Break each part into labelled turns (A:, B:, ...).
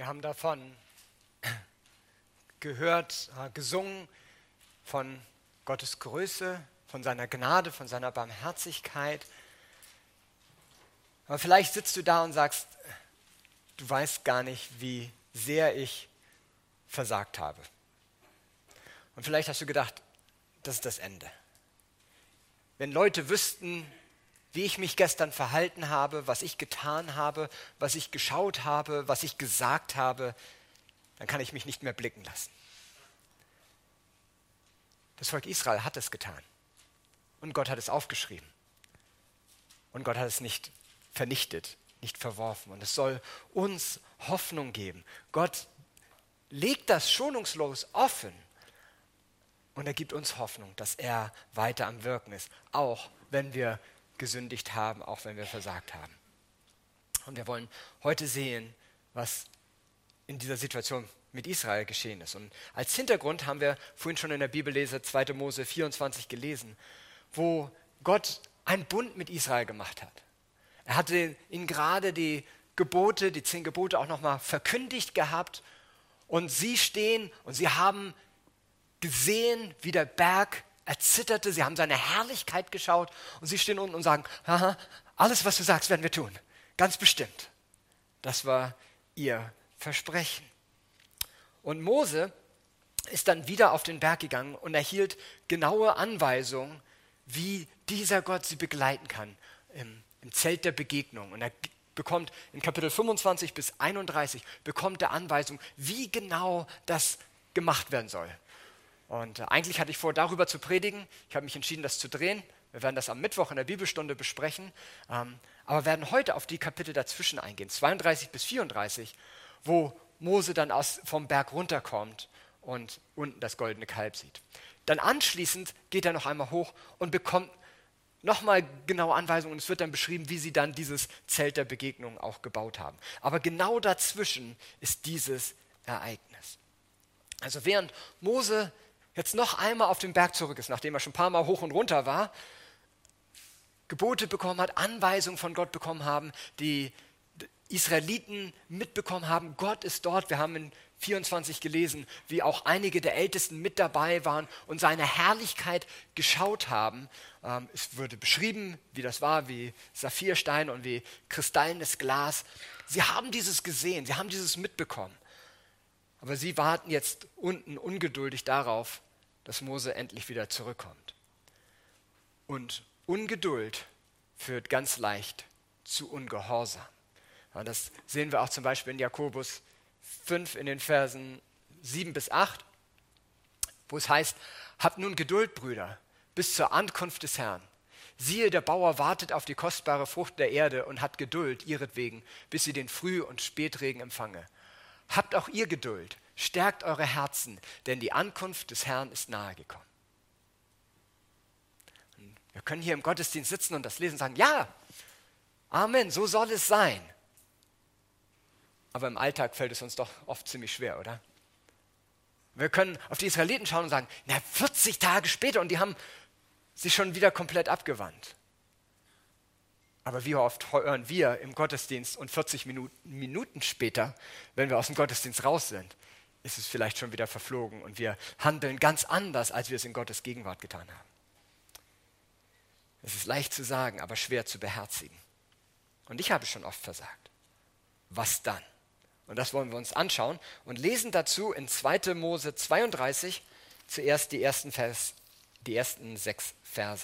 A: Wir haben davon gehört, gesungen von Gottes Größe, von seiner Gnade, von seiner Barmherzigkeit. Aber vielleicht sitzt du da und sagst, du weißt gar nicht, wie sehr ich versagt habe. Und vielleicht hast du gedacht, das ist das Ende. Wenn Leute wüssten, wie ich mich gestern verhalten habe, was ich getan habe, was ich geschaut habe, was ich gesagt habe, dann kann ich mich nicht mehr blicken lassen. Das Volk Israel hat es getan. Und Gott hat es aufgeschrieben. Und Gott hat es nicht vernichtet, nicht verworfen. Und es soll uns Hoffnung geben. Gott legt das schonungslos offen. Und er gibt uns Hoffnung, dass er weiter am Wirken ist. Auch wenn wir gesündigt haben, auch wenn wir versagt haben. Und wir wollen heute sehen, was in dieser Situation mit Israel geschehen ist. Und als Hintergrund haben wir vorhin schon in der Bibellese 2. Mose 24 gelesen, wo Gott einen Bund mit Israel gemacht hat. Er hatte ihnen gerade die Gebote, die 10 Gebote auch nochmal verkündigt gehabt. Und sie stehen und sie haben gesehen, wie der Berg erzitterte. Sie haben seine Herrlichkeit geschaut und sie stehen unten und sagen, haha, alles, was du sagst, werden wir tun. Ganz bestimmt. Das war ihr Versprechen. Und Mose ist dann wieder auf den Berg gegangen und erhielt genaue Anweisungen, wie dieser Gott sie begleiten kann im Zelt der Begegnung. Und er bekommt in Kapitel 25 bis 31 bekommt er Anweisungen, wie genau das gemacht werden soll. Und eigentlich hatte ich vor, darüber zu predigen. Ich habe mich entschieden, das zu drehen. Wir werden das am Mittwoch in der Bibelstunde besprechen. Aber werden heute auf die Kapitel dazwischen eingehen, 32 bis 34, wo Mose dann vom Berg runterkommt und unten das goldene Kalb sieht. Dann anschließend geht er noch einmal hoch und bekommt nochmal genaue Anweisungen. Und es wird dann beschrieben, wie sie dann dieses Zelt der Begegnung auch gebaut haben. Aber genau dazwischen ist dieses Ereignis. Also während Mose jetzt noch einmal auf den Berg zurück ist, nachdem er schon ein paar Mal hoch und runter war, Gebote bekommen hat, Anweisungen von Gott bekommen haben, die Israeliten mitbekommen haben, Gott ist dort. Wir haben in 24 gelesen, wie auch einige der Ältesten mit dabei waren und seine Herrlichkeit geschaut haben. Es wurde beschrieben, wie das war, wie Saphirstein und wie kristallenes Glas. Sie haben dieses gesehen, sie haben dieses mitbekommen. Aber sie warten jetzt unten ungeduldig darauf, dass Mose endlich wieder zurückkommt. Und Ungeduld führt ganz leicht zu Ungehorsam. Und das sehen wir auch zum Beispiel in Jakobus 5 in den Versen 7 bis 8, wo es heißt, habt nun Geduld, Brüder, bis zur Ankunft des Herrn. Siehe, der Bauer wartet auf die kostbare Frucht der Erde und hat Geduld ihretwegen, bis sie den Früh- und Spätregen empfange. Habt auch ihr Geduld, stärkt eure Herzen, denn die Ankunft des Herrn ist nahe gekommen. Und wir können hier im Gottesdienst sitzen und das lesen und sagen, ja, Amen, so soll es sein. Aber im Alltag fällt es uns doch oft ziemlich schwer, oder? Wir können auf die Israeliten schauen und sagen, 40 Tage später und die haben sich schon wieder komplett abgewandt. Aber wie oft hören wir im Gottesdienst und 40 Minuten später, wenn wir aus dem Gottesdienst raus sind, ist es vielleicht schon wieder verflogen und wir handeln ganz anders, als wir es in Gottes Gegenwart getan haben. Es ist leicht zu sagen, aber schwer zu beherzigen. Und ich habe schon oft versagt. Was dann? Und das wollen wir uns anschauen und lesen dazu in 2. Mose 32 zuerst die ersten 6 Verse.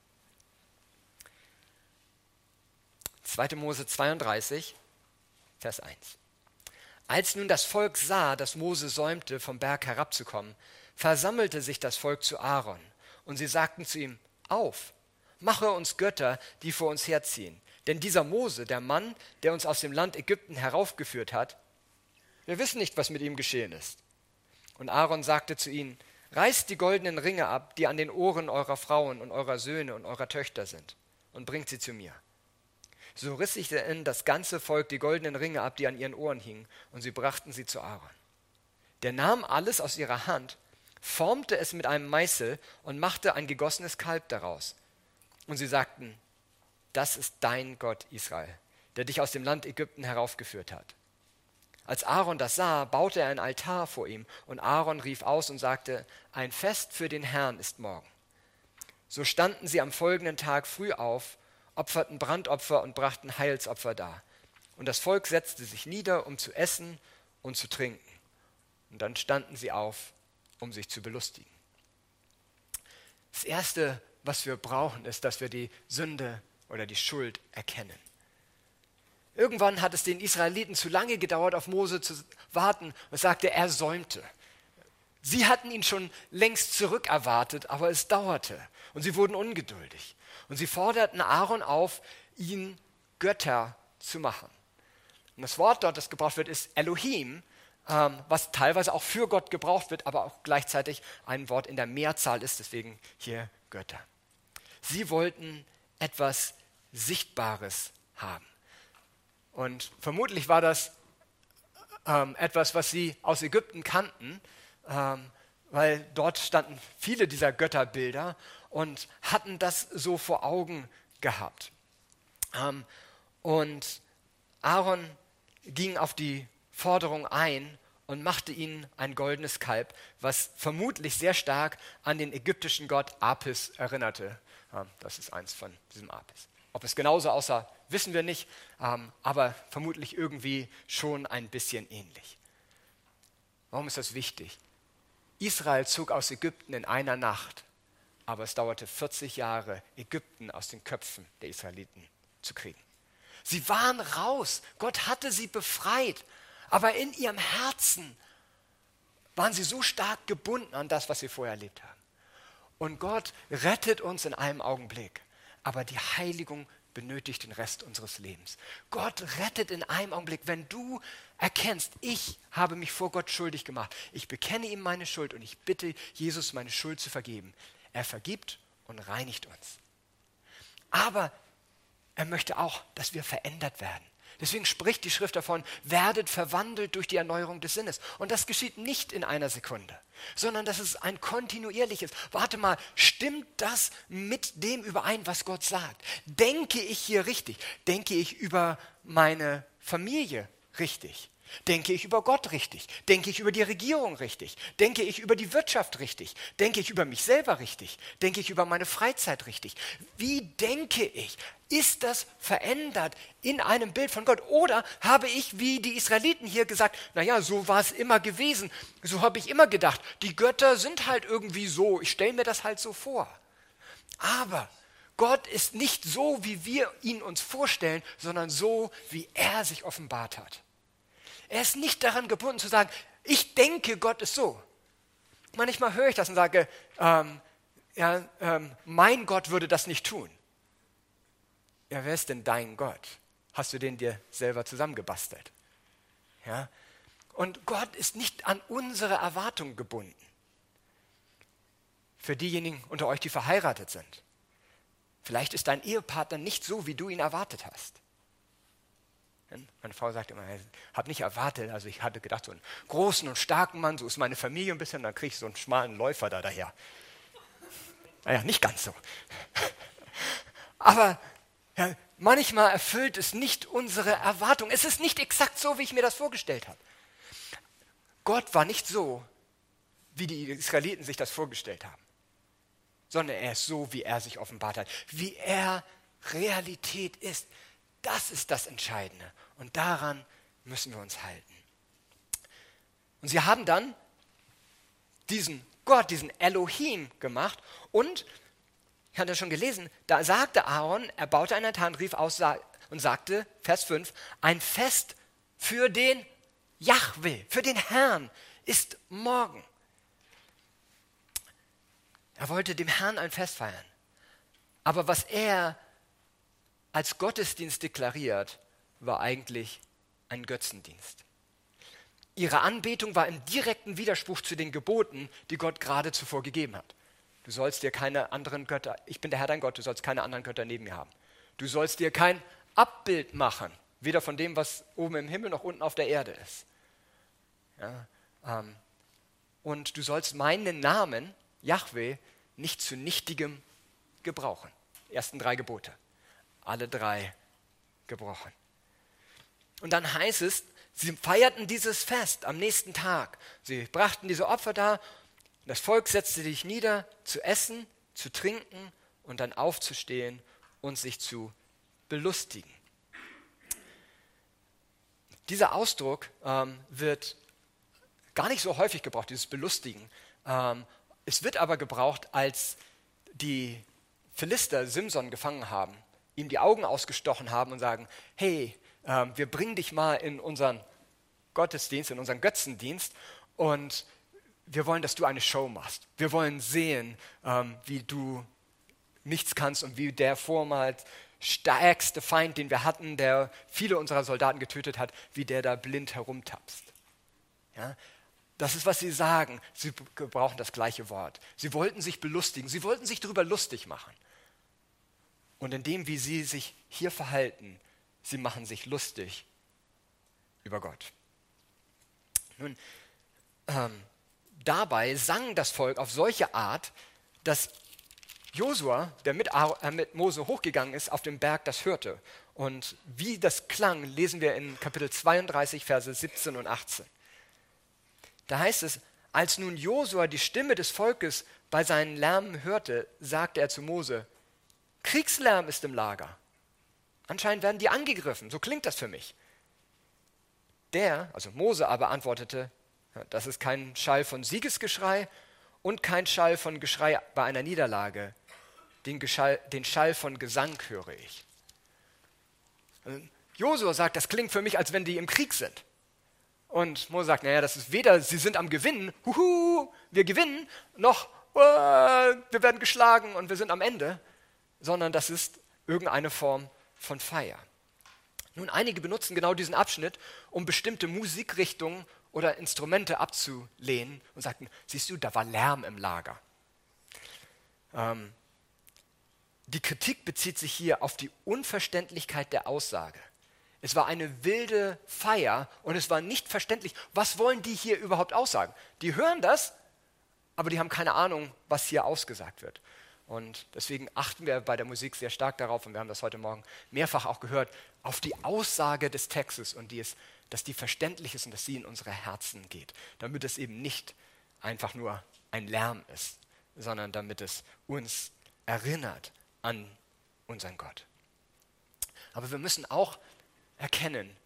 A: 2. Mose 32, Vers 1. Als nun das Volk sah, dass Mose säumte, vom Berg herabzukommen, versammelte sich das Volk zu Aaron. Und sie sagten zu ihm, auf, mache uns Götter, die vor uns herziehen. Denn dieser Mose, der Mann, der uns aus dem Land Ägypten heraufgeführt hat, wir wissen nicht, was mit ihm geschehen ist. Und Aaron sagte zu ihnen, reißt die goldenen Ringe ab, die an den Ohren eurer Frauen und eurer Söhne und eurer Töchter sind, und bringt sie zu mir. So riss sich denn das ganze Volk die goldenen Ringe ab, die an ihren Ohren hingen, und sie brachten sie zu Aaron. Der nahm alles aus ihrer Hand, formte es mit einem Meißel und machte ein gegossenes Kalb daraus. Und sie sagten, das ist dein Gott Israel, der dich aus dem Land Ägypten heraufgeführt hat. Als Aaron das sah, baute er ein Altar vor ihm, und Aaron rief aus und sagte: Ein Fest für den Herrn ist morgen. So standen sie am folgenden Tag früh auf, opferten Brandopfer und brachten Heilsopfer dar. Und das Volk setzte sich nieder, um zu essen und zu trinken. Und dann standen sie auf, um sich zu belustigen. Das Erste, was wir brauchen, ist, dass wir die Sünde oder die Schuld erkennen. Irgendwann hat es den Israeliten zu lange gedauert, auf Mose zu warten, und sagte, er säumte. Sie hatten ihn schon längst zurückerwartet, aber es dauerte und sie wurden ungeduldig. Und sie forderten Aaron auf, ihn Götter zu machen. Und das Wort dort, das gebraucht wird, ist Elohim, was teilweise auch für Gott gebraucht wird, aber auch gleichzeitig ein Wort in der Mehrzahl ist, deswegen hier Götter. Sie wollten etwas Sichtbares haben. Und vermutlich war das etwas, was sie aus Ägypten kannten, weil dort standen viele dieser Götterbilder und hatten das so vor Augen gehabt. Und Aaron ging auf die Forderung ein und machte ihnen ein goldenes Kalb, was vermutlich sehr stark an den ägyptischen Gott Apis erinnerte. Das ist eins von diesem Apis. Ob es genauso aussah, wissen wir nicht, aber vermutlich irgendwie schon ein bisschen ähnlich. Warum ist das wichtig? Israel zog aus Ägypten in einer Nacht, aber es dauerte 40 Jahre, Ägypten aus den Köpfen der Israeliten zu kriegen. Sie waren raus, Gott hatte sie befreit, aber in ihrem Herzen waren sie so stark gebunden an das, was sie vorher erlebt haben. Und Gott rettet uns in einem Augenblick, aber die Heiligung benötigt den Rest unseres Lebens. Gott rettet in einem Augenblick, wenn du erkennst, ich habe mich vor Gott schuldig gemacht. Ich bekenne ihm meine Schuld und ich bitte Jesus, meine Schuld zu vergeben. Er vergibt und reinigt uns. Aber er möchte auch, dass wir verändert werden. Deswegen spricht die Schrift davon, werdet verwandelt durch die Erneuerung des Sinnes. Und das geschieht nicht in einer Sekunde, sondern das ist ein kontinuierliches. Warte mal, stimmt das mit dem überein, was Gott sagt? Denke ich hier richtig? Denke ich über meine Familie richtig? Denke ich über Gott richtig? Denke ich über die Regierung richtig? Denke ich über die Wirtschaft richtig? Denke ich über mich selber richtig? Denke ich über meine Freizeit richtig? Wie denke ich? Ist das verändert in einem Bild von Gott? Oder habe ich, wie die Israeliten hier gesagt, naja, so war es immer gewesen, so habe ich immer gedacht, die Götter sind halt irgendwie so, ich stelle mir das halt so vor. Aber Gott ist nicht so, wie wir ihn uns vorstellen, sondern so, wie er sich offenbart hat. Er ist nicht daran gebunden zu sagen, ich denke, Gott ist so. Manchmal höre ich das und sage, mein Gott würde das nicht tun. Ja, wer ist denn dein Gott? Hast du den dir selber zusammengebastelt? Ja? Und Gott ist nicht an unsere Erwartungen gebunden. Für diejenigen unter euch, die verheiratet sind. Vielleicht ist dein Ehepartner nicht so, wie du ihn erwartet hast. Meine Frau sagt immer, ich habe nicht erwartet, also ich hatte gedacht, so einen großen und starken Mann, so ist meine Familie ein bisschen, dann kriege ich so einen schmalen Läufer da daher. Naja, nicht ganz so. Aber ja, manchmal erfüllt es nicht unsere Erwartung. Es ist nicht exakt so, wie ich mir das vorgestellt habe. Gott war nicht so, wie die Israeliten sich das vorgestellt haben, sondern er ist so, wie er sich offenbart hat, wie er Realität ist. Das ist das Entscheidende und daran müssen wir uns halten. Und sie haben dann diesen Gott, diesen Elohim gemacht und, ich hatte schon gelesen, da sagte Aaron, er baute einen Altar und rief aus und sagte, Vers 5, ein Fest für den Jahwe, für den Herrn ist morgen. Er wollte dem Herrn ein Fest feiern. Aber was er als Gottesdienst deklariert, war eigentlich ein Götzendienst. Ihre Anbetung war im direkten Widerspruch zu den Geboten, die Gott gerade zuvor gegeben hat. Du sollst dir keine anderen Götter, ich bin der Herr dein Gott, du sollst keine anderen Götter neben mir haben. Du sollst dir kein Abbild machen, weder von dem, was oben im Himmel noch unten auf der Erde ist. Ja, und du sollst meinen Namen, Jahwe, nicht zu nichtigem gebrauchen. Die ersten 3 Gebote. Alle 3 gebrochen. Und dann heißt es, Sie feierten dieses Fest am nächsten Tag. Sie brachten diese Opfer dar. Das Volk setzte sich nieder, zu essen, zu trinken und dann aufzustehen und sich zu belustigen. Dieser Ausdruck wird gar nicht so häufig gebraucht, dieses Belustigen. Es wird aber gebraucht, als die Philister Simson gefangen haben, ihm die Augen ausgestochen haben und sagen, hey, wir bringen dich mal in unseren Gottesdienst, in unseren Götzendienst und wir wollen, dass du eine Show machst. Wir wollen sehen, wie du nichts kannst und wie der vormals stärkste Feind, den wir hatten, der viele unserer Soldaten getötet hat, wie der da blind herumtapst. Ja? Das ist, was sie sagen. Sie gebrauchen das gleiche Wort. Sie wollten sich belustigen. Sie wollten sich darüber lustig machen. Und in dem, wie sie sich hier verhalten, sie machen sich lustig über Gott. Nun, dabei sang das Volk auf solche Art, dass Josua, der mit Mose hochgegangen ist, auf dem Berg das hörte. Und wie das klang, lesen wir in Kapitel 32, Verse 17 und 18. Da heißt es, als nun Josua die Stimme des Volkes bei seinen Lärmen hörte, sagte er zu Mose, Kriegslärm ist im Lager. Anscheinend werden die angegriffen, so klingt das für mich. Also Mose aber antwortete, das ist kein Schall von Siegesgeschrei und kein Schall von Geschrei bei einer Niederlage. Den Schall von Gesang höre ich. Josua sagt, das klingt für mich, als wenn die im Krieg sind. Und Mose sagt, naja, das ist weder, sie sind am Gewinnen, wir gewinnen, noch wir werden geschlagen und wir sind am Ende, sondern das ist irgendeine Form von Feier. Nun, einige benutzen genau diesen Abschnitt, um bestimmte Musikrichtungen oder Instrumente abzulehnen und sagten, siehst du, da war Lärm im Lager. Die Kritik bezieht sich hier auf die Unverständlichkeit der Aussage. Es war eine wilde Feier und es war nicht verständlich, was wollen die hier überhaupt aussagen? Die hören das, aber die haben keine Ahnung, was hier ausgesagt wird. Und deswegen achten wir bei der Musik sehr stark darauf, und wir haben das heute Morgen mehrfach auch gehört, auf die Aussage des Textes und dass die verständlich ist und dass sie in unsere Herzen geht, damit es eben nicht einfach nur ein Lärm ist, sondern damit es uns erinnert an unseren Gott. Aber wir müssen auch erkennen,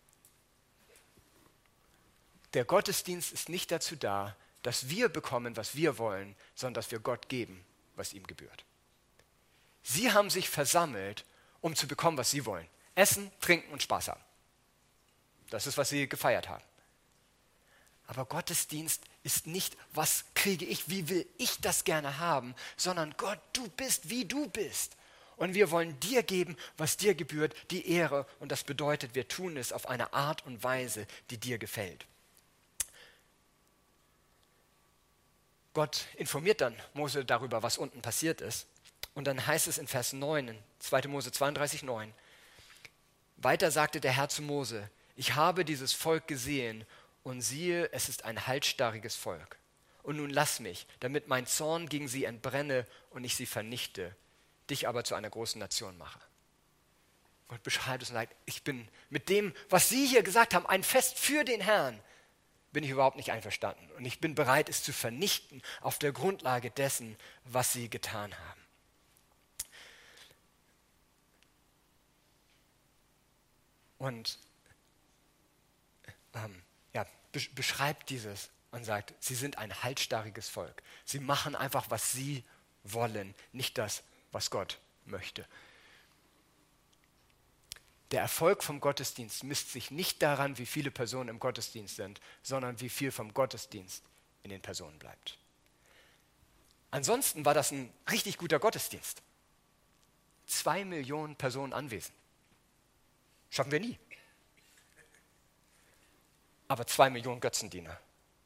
A: der Gottesdienst ist nicht dazu da, dass wir bekommen, was wir wollen, sondern dass wir Gott geben, was ihm gebührt. Sie haben sich versammelt, um zu bekommen, was sie wollen. Essen, trinken und Spaß haben. Das ist, was sie gefeiert haben. Aber Gottesdienst ist nicht, was kriege ich, wie will ich das gerne haben, sondern Gott, du bist, wie du bist. Und wir wollen dir geben, was dir gebührt, die Ehre. Und das bedeutet, wir tun es auf eine Art und Weise, die dir gefällt. Gott informiert dann Mose darüber, was unten passiert ist. Und dann heißt es in Vers 9, in 2. Mose 32,9, weiter sagte der Herr zu Mose, ich habe dieses Volk gesehen und siehe, es ist ein halsstarriges Volk. Und nun lass mich, damit mein Zorn gegen sie entbrenne und ich sie vernichte, dich aber zu einer großen Nation mache. Gott beschreibt es und sagt, ich bin mit dem, was sie hier gesagt haben, ein Fest für den Herrn, bin ich überhaupt nicht einverstanden. Und ich bin bereit, es zu vernichten auf der Grundlage dessen, was sie getan haben. Und beschreibt dieses und sagt, sie sind ein halsstarriges Volk. Sie machen einfach, was sie wollen, nicht das, was Gott möchte. Der Erfolg vom Gottesdienst misst sich nicht daran, wie viele Personen im Gottesdienst sind, sondern wie viel vom Gottesdienst in den Personen bleibt. Ansonsten war das ein richtig guter Gottesdienst. 2 Millionen Personen anwesend. Schaffen wir nie. Aber 2 Millionen Götzendiener.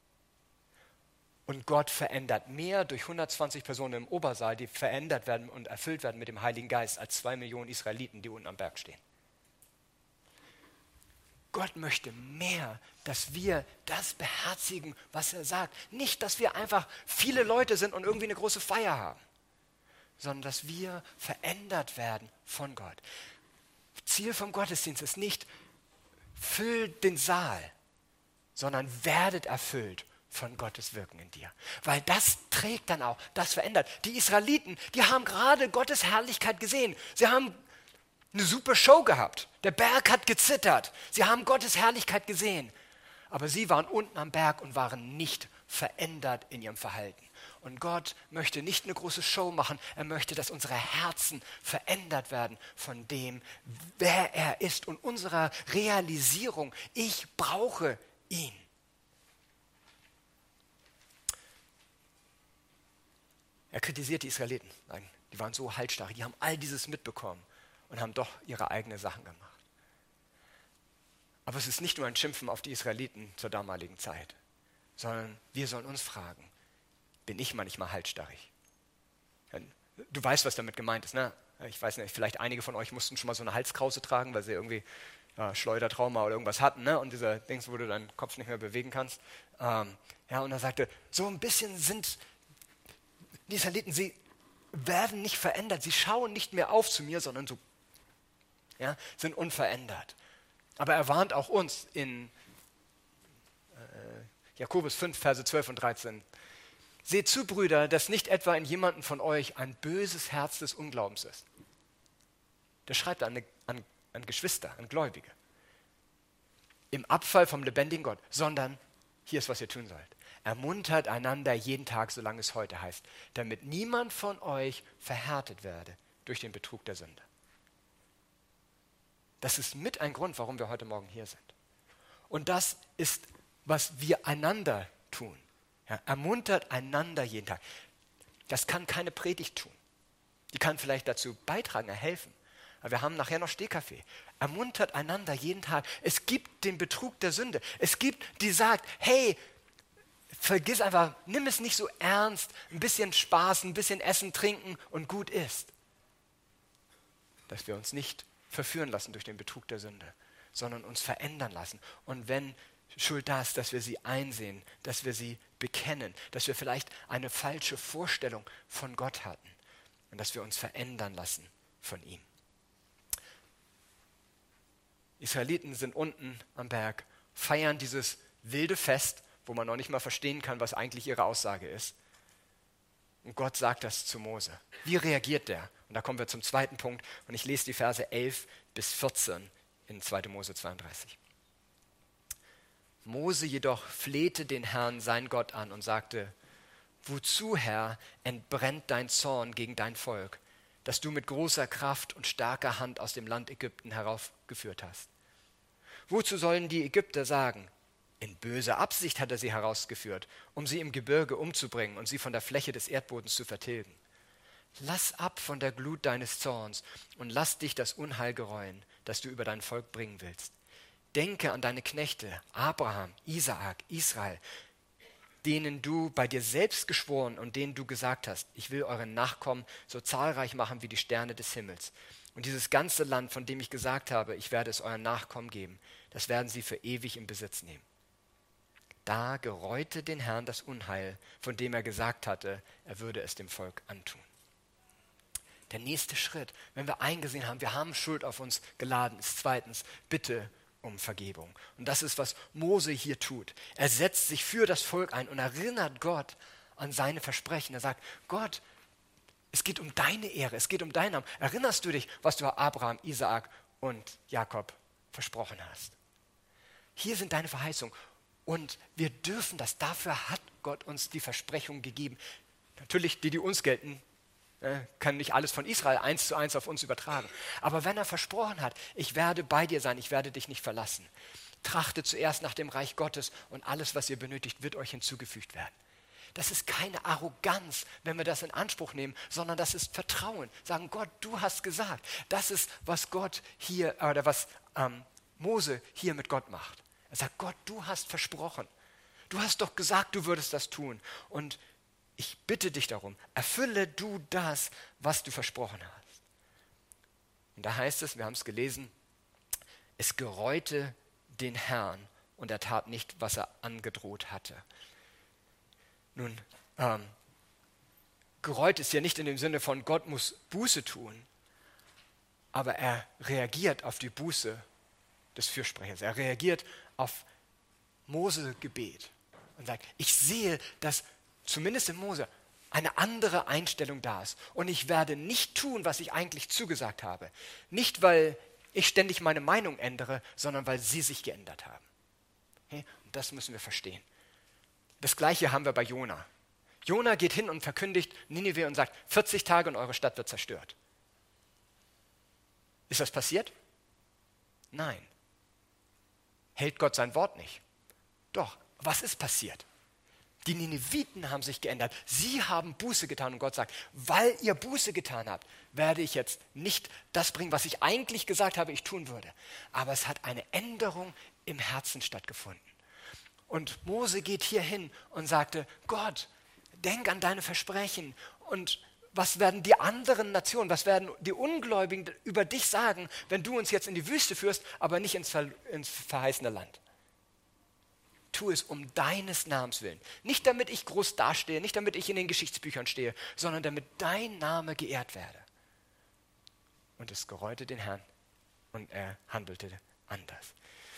A: Und Gott verändert mehr durch 120 Personen im Obersaal, die verändert werden und erfüllt werden mit dem Heiligen Geist, als 2 Millionen Israeliten, die unten am Berg stehen. Gott möchte mehr, dass wir das beherzigen, was er sagt. Nicht, dass wir einfach viele Leute sind und irgendwie eine große Feier haben, sondern dass wir verändert werden von Gott. Ziel vom Gottesdienst ist nicht, füllt den Saal, sondern werdet erfüllt von Gottes Wirken in dir. Weil das trägt dann auch, das verändert. Die Israeliten, die haben gerade Gottes Herrlichkeit gesehen. Sie haben eine super Show gehabt. Der Berg hat gezittert. Sie haben Gottes Herrlichkeit gesehen. Aber sie waren unten am Berg und waren nicht verändert in ihrem Verhalten. Und Gott möchte nicht eine große Show machen. Er möchte, dass unsere Herzen verändert werden von dem, wer er ist und unserer Realisierung. Ich brauche ihn. Er kritisiert die Israeliten. Nein, die waren so halsstarrig. Die haben all dieses mitbekommen und haben doch ihre eigenen Sachen gemacht. Aber es ist nicht nur ein Schimpfen auf die Israeliten zur damaligen Zeit, sondern wir sollen uns fragen, bin ich manchmal halsstarrig? Du weißt, was damit gemeint ist, ne? Ich weiß nicht, vielleicht einige von euch mussten schon mal so eine Halskrause tragen, weil sie irgendwie Schleudertrauma oder irgendwas hatten, ne? Und dieser Dings, wo du deinen Kopf nicht mehr bewegen kannst. Und er sagte, so ein bisschen sind die Israeliten, sie werden nicht verändert, sie schauen nicht mehr auf zu mir, sondern so, sind unverändert. Aber er warnt auch uns in Jakobus 5, Verse 12 und 13. Seht zu, Brüder, dass nicht etwa in jemandem von euch ein böses Herz des Unglaubens ist. Der schreibt an Geschwister, an Gläubige. Im Abfall vom lebendigen Gott, sondern, hier ist, was ihr tun sollt. Ermuntert einander jeden Tag, solange es heute heißt, damit niemand von euch verhärtet werde durch den Betrug der Sünde. Das ist mit ein Grund, warum wir heute Morgen hier sind. Und das ist, was wir einander tun. Ja, ermuntert einander jeden Tag. Das kann keine Predigt tun. Die kann vielleicht dazu beitragen, helfen. Aber wir haben nachher noch Stehkaffee. Ermuntert einander jeden Tag. Es gibt den Betrug der Sünde. Es gibt, die sagt, hey, vergiss einfach, nimm es nicht so ernst, ein bisschen Spaß, ein bisschen Essen, Trinken und gut ist. Dass wir uns nicht verführen lassen durch den Betrug der Sünde, sondern uns verändern lassen. Und wenn Schuld da ist, dass wir sie einsehen, dass wir sie bekennen, dass wir vielleicht eine falsche Vorstellung von Gott hatten und dass wir uns verändern lassen von ihm. Israeliten sind unten am Berg, feiern dieses wilde Fest, wo man noch nicht mal verstehen kann, was eigentlich ihre Aussage ist. Und Gott sagt das zu Mose. Wie reagiert der? Und da kommen wir zum zweiten Punkt und ich lese die Verse 11 bis 14 in 2. Mose 32. Mose jedoch flehte den Herrn, sein Gott, an und sagte, wozu, Herr, entbrennt dein Zorn gegen dein Volk, das du mit großer Kraft und starker Hand aus dem Land Ägypten heraufgeführt hast? Wozu sollen die Ägypter sagen, in böser Absicht hat er sie herausgeführt, um sie im Gebirge umzubringen und sie von der Fläche des Erdbodens zu vertilgen? Lass ab von der Glut deines Zorns und lass dich das Unheil gereuen, das du über dein Volk bringen willst. Denke an deine Knechte, Abraham, Isaak, Israel, denen du bei dir selbst geschworen und denen du gesagt hast, ich will euren Nachkommen so zahlreich machen wie die Sterne des Himmels. Und dieses ganze Land, von dem ich gesagt habe, ich werde es euren Nachkommen geben, das werden sie für ewig in Besitz nehmen. Da gereute den Herrn das Unheil, von dem er gesagt hatte, er würde es dem Volk antun. Der nächste Schritt, wenn wir eingesehen haben, wir haben Schuld auf uns geladen, ist zweitens, bitte um Vergebung. Und das ist, was Mose hier tut. Er setzt sich für das Volk ein und erinnert Gott an seine Versprechen. Er sagt, Gott, es geht um deine Ehre, es geht um deinen Namen. Erinnerst du dich, was du Abraham, Isaak und Jakob versprochen hast? Hier sind deine Verheißungen. Und wir dürfen das, dafür hat Gott uns die Versprechung gegeben. Natürlich, die uns gelten, kann nicht alles von Israel 1:1 auf uns übertragen. Aber wenn er versprochen hat, ich werde bei dir sein, ich werde dich nicht verlassen. Trachtet zuerst nach dem Reich Gottes und alles, was ihr benötigt, wird euch hinzugefügt werden. Das ist keine Arroganz, wenn wir das in Anspruch nehmen, sondern das ist Vertrauen. Sagen, Gott, du hast gesagt. Das ist, was Gott hier, oder was Mose hier mit Gott macht. Er sagt, Gott, du hast versprochen. Du hast doch gesagt, du würdest das tun. Und ich bitte dich darum, erfülle du das, was du versprochen hast. Und da heißt es, wir haben es gelesen, es gereute den Herrn und er tat nicht, was er angedroht hatte. Nun, gereut ist ja nicht in dem Sinne von Gott muss Buße tun, aber er reagiert auf die Buße des Fürsprechers. Er reagiert auf Mose Gebet und sagt, ich sehe, dass zumindest in Mose eine andere Einstellung da ist. Und ich werde nicht tun, was ich eigentlich zugesagt habe. Nicht, weil ich ständig meine Meinung ändere, sondern weil sie sich geändert haben. Okay? Und das müssen wir verstehen. Das Gleiche haben wir bei Jona. Jona geht hin und verkündigt Ninive und sagt, 40 Tage und eure Stadt wird zerstört. Ist das passiert? Nein. Hält Gott sein Wort nicht? Doch. Was ist passiert? Die Nineviten haben sich geändert. Sie haben Buße getan und Gott sagt, weil ihr Buße getan habt, werde ich jetzt nicht das bringen, was ich eigentlich gesagt habe, ich tun würde. Aber es hat eine Änderung im Herzen stattgefunden. Und Mose geht hier hin und sagte, Gott, denk an deine Versprechen. Und was werden die anderen Nationen, was werden die Ungläubigen über dich sagen, wenn du uns jetzt in die Wüste führst, aber nicht ins verheißene Land? Tu es um deines Namens willen. Nicht damit ich groß dastehe, nicht damit ich in den Geschichtsbüchern stehe, sondern damit dein Name geehrt werde. Und es gereute den Herrn und er handelte anders.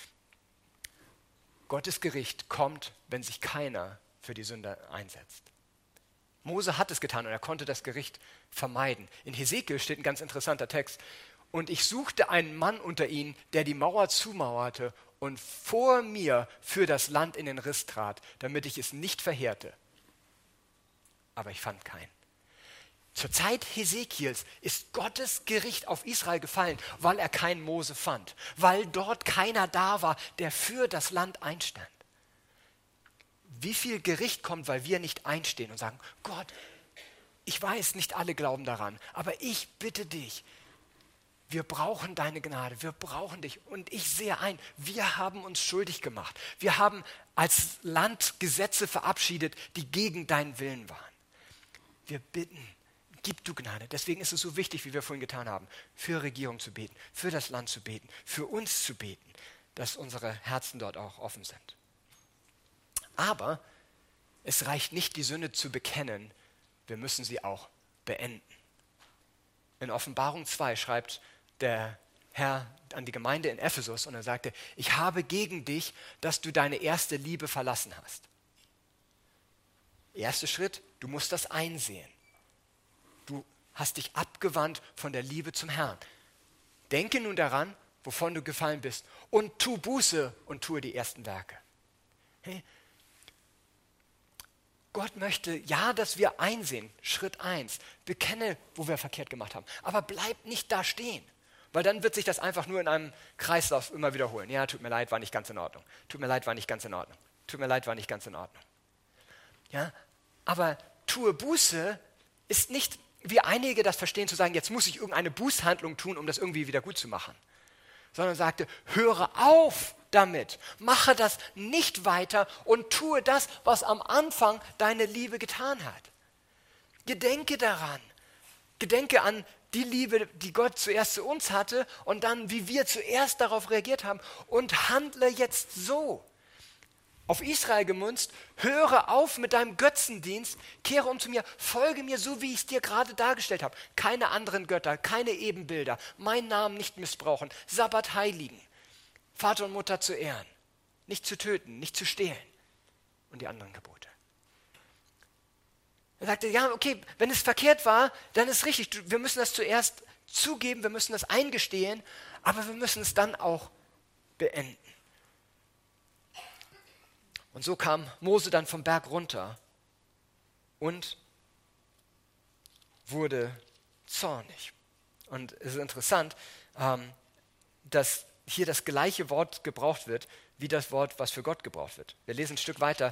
A: Gottes Gericht kommt, wenn sich keiner für die Sünder einsetzt. Mose hat es getan und er konnte das Gericht vermeiden. In Hesekiel steht ein ganz interessanter Text. Und ich suchte einen Mann unter ihnen, der die Mauer zumauerte und vor mir für das Land in den Riss trat, damit ich es nicht verheerte. Aber ich fand keinen. Zur Zeit Hesekiels ist Gottes Gericht auf Israel gefallen, weil er keinen Mose fand, weil dort keiner da war, der für das Land einstand. Wie viel Gericht kommt, weil wir nicht einstehen und sagen, Gott, ich weiß, nicht alle glauben daran, aber ich bitte dich, wir brauchen deine Gnade, wir brauchen dich. Und ich sehe ein, wir haben uns schuldig gemacht. Wir haben als Land Gesetze verabschiedet, die gegen deinen Willen waren. Wir bitten, gib du Gnade. Deswegen ist es so wichtig, wie wir vorhin getan haben, für Regierung zu beten, für das Land zu beten, für uns zu beten, dass unsere Herzen dort auch offen sind. Aber es reicht nicht, die Sünde zu bekennen, wir müssen sie auch beenden. In Offenbarung 2 schreibt der Herr an die Gemeinde in Ephesus und er sagte, ich habe gegen dich, dass du deine erste Liebe verlassen hast. Erster Schritt, du musst das einsehen. Du hast dich abgewandt von der Liebe zum Herrn. Denke nun daran, wovon du gefallen bist und tu Buße und tue die ersten Werke. Hey, Gott möchte, ja, dass wir einsehen, Schritt 1, bekenne, wo wir verkehrt gemacht haben, aber bleib nicht da stehen, weil dann wird sich das einfach nur in einem Kreislauf immer wiederholen. Ja, tut mir leid, war nicht ganz in Ordnung. Tut mir leid, war nicht ganz in Ordnung. Tut mir leid, war nicht ganz in Ordnung. Ja, aber tue Buße ist nicht, wie einige das verstehen, zu sagen, jetzt muss ich irgendeine Bußhandlung tun, um das irgendwie wieder gut zu machen, sondern sagte, höre auf damit, mache das nicht weiter und tue das, was am Anfang deine Liebe getan hat. Gedenke daran, gedenke an die Liebe, die Gott zuerst zu uns hatte und dann, wie wir zuerst darauf reagiert haben und handle jetzt so. Auf Israel gemünzt, höre auf mit deinem Götzendienst, kehre um zu mir, folge mir so, wie ich es dir gerade dargestellt habe. Keine anderen Götter, keine Ebenbilder, meinen Namen nicht missbrauchen, Sabbat heiligen, Vater und Mutter zu ehren, nicht zu töten, nicht zu stehlen und die anderen Gebote. Er sagte, ja, okay, wenn es verkehrt war, dann ist richtig, wir müssen das zuerst zugeben, wir müssen das eingestehen, aber wir müssen es dann auch beenden. Und so kam Mose dann vom Berg runter und wurde zornig. Und es ist interessant, dass hier das gleiche Wort gebraucht wird, wie das Wort, was für Gott gebraucht wird. Wir lesen ein Stück weiter,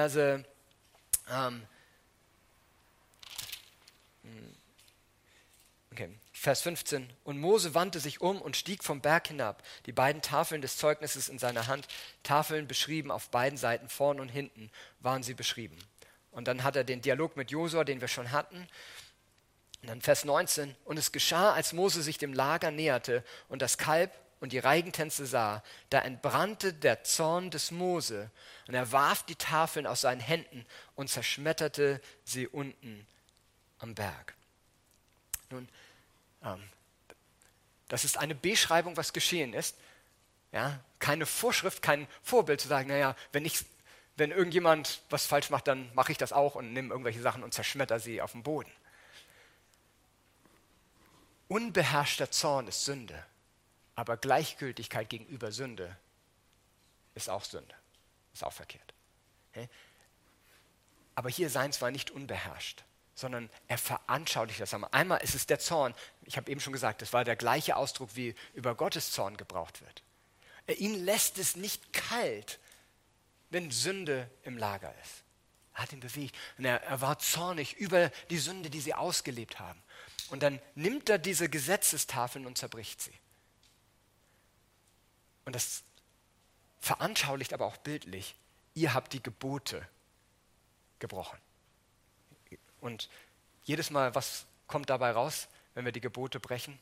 A: Vers 15. Und Mose wandte sich um und stieg vom Berg hinab, die beiden Tafeln des Zeugnisses in seiner Hand, Tafeln beschrieben auf beiden Seiten, vorn und hinten waren sie beschrieben. Und dann hat er den Dialog mit Josua, den wir schon hatten. Und dann Vers 19. Und es geschah, als Mose sich dem Lager näherte und das Kalb und die Reigentänze sah, da entbrannte der Zorn des Mose und er warf die Tafeln aus seinen Händen und zerschmetterte sie unten am Berg. Nun, das ist eine Beschreibung, was geschehen ist. Ja? Keine Vorschrift, kein Vorbild zu sagen, naja, wenn irgendjemand was falsch macht, dann mache ich das auch und nehme irgendwelche Sachen und zerschmetter sie auf den Boden. Unbeherrschter Zorn ist Sünde, aber Gleichgültigkeit gegenüber Sünde ist auch Sünde, ist auch verkehrt. Okay? Aber hier seins war nicht unbeherrscht, sondern er veranschaulicht das einmal. Einmal ist es der Zorn, ich habe eben schon gesagt, das war der gleiche Ausdruck, wie über Gottes Zorn gebraucht wird. Ihn lässt es nicht kalt, wenn Sünde im Lager ist. Er hat ihn bewegt und er war zornig über die Sünde, die sie ausgelebt haben. Und dann nimmt er diese Gesetzestafeln und zerbricht sie. Und das veranschaulicht aber auch bildlich, ihr habt die Gebote gebrochen. Und jedes Mal, was kommt dabei raus, wenn wir die Gebote brechen?